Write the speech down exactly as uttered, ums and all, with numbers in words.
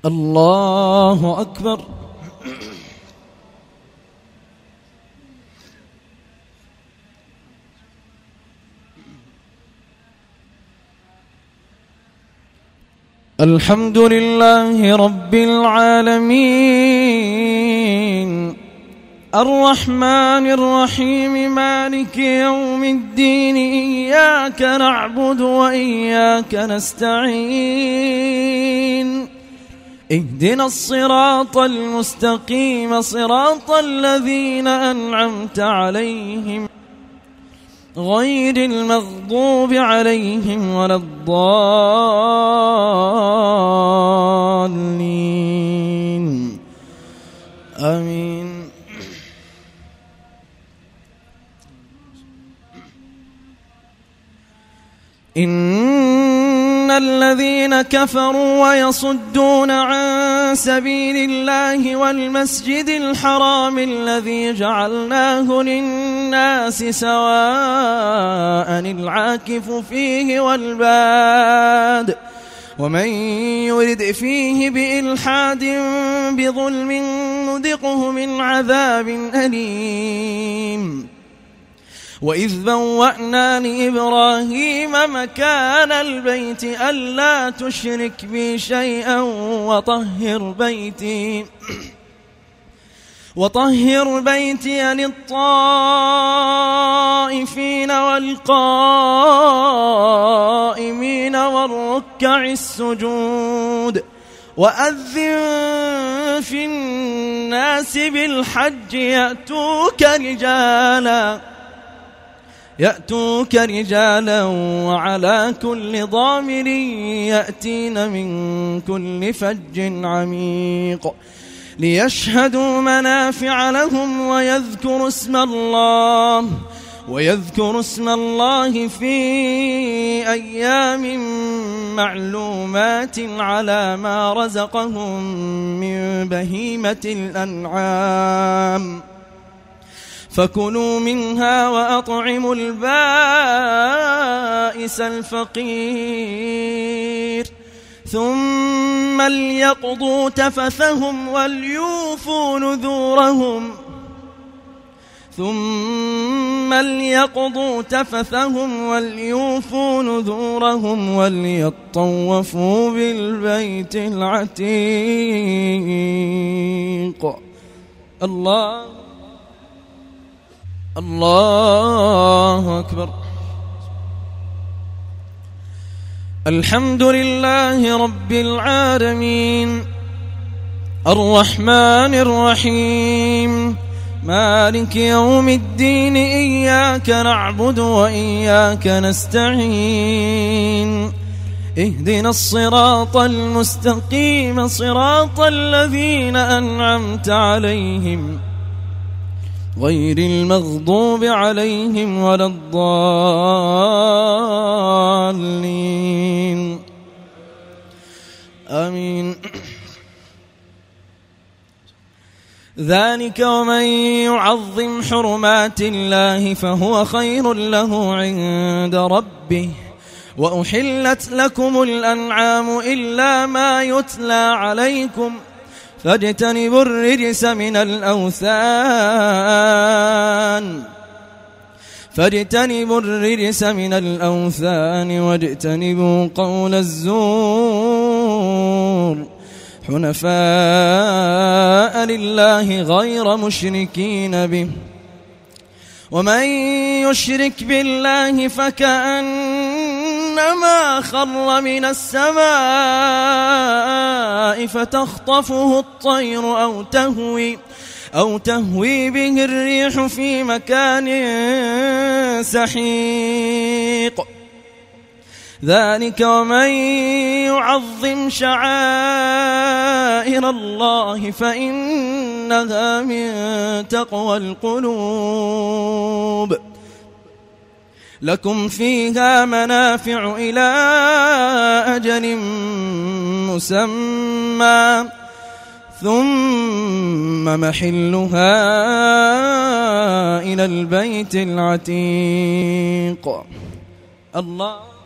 الله أكبر. الحمد لله رب العالمين الرحمن الرحيم مالك يوم الدين إياك نعبد وإياك نستعين اهدنا الصراط المستقيم صراط الذين أنعمت عليهم غير المغضوب عليهم ولا الضالين آمين. إن الذين كفروا ويصدون عن سبيل الله والمسجد الحرام الذي جعلناه للناس سواء العاكف فيه والباد ومن يرد فيه بإلحاد بظلم نذقه من عذاب أليم. وإذ بوأنا لإبراهيم مكان البيت ألا تشرك بي شيئا وطهر بيتي وطهر بيتي للطائفين والقائمين والركع السجود وأذن في الناس بالحج يأتوك رجالا يأتوك رجالا وعلى كل ضامر يأتين من كل فج عميق ليشهدوا منافع لهم ويذكروا اسم الله ويذكروا اسم الله في أيام معلومات على ما رزقهم من بهيمة الأنعام فكلوا منها وأطعموا البائس الفقير ثم ليقضوا تفثهم وليوفوا نذورهم ثم ليقضوا تفثهم وليوفوا نذورهم وليطوفوا بالبيت العتيق. الله الله أكبر. الحمد لله رب العالمين الرحمن الرحيم مالك يوم الدين إياك نعبد وإياك نستعين اهدنا الصراط المستقيم صراط الذين أنعمت عليهم غير المغضوب عليهم ولا الضالين آمين. ذلك ومن يعظم حرمات الله فهو خير له عند ربه وأحلت لكم الأنعام إلا ما يتلى عليكم فاجتنبوا الرجس من الأوثان فاجتنبوا الرجس من الأوثان واجتنبوا قول الزور حنفاء لله غير مشركين به ومن يشرك بالله فكأنما خر من السماء فتخطفه الطير أو تهوي أو تهوي به الريح في مكان سحيق. ذلك ومن يعظم شعائر الله فإنها من تقوى القلوب. لكم فيها منافع إلى أجل مسمى ثم محلها إلى البيت العتيق. الله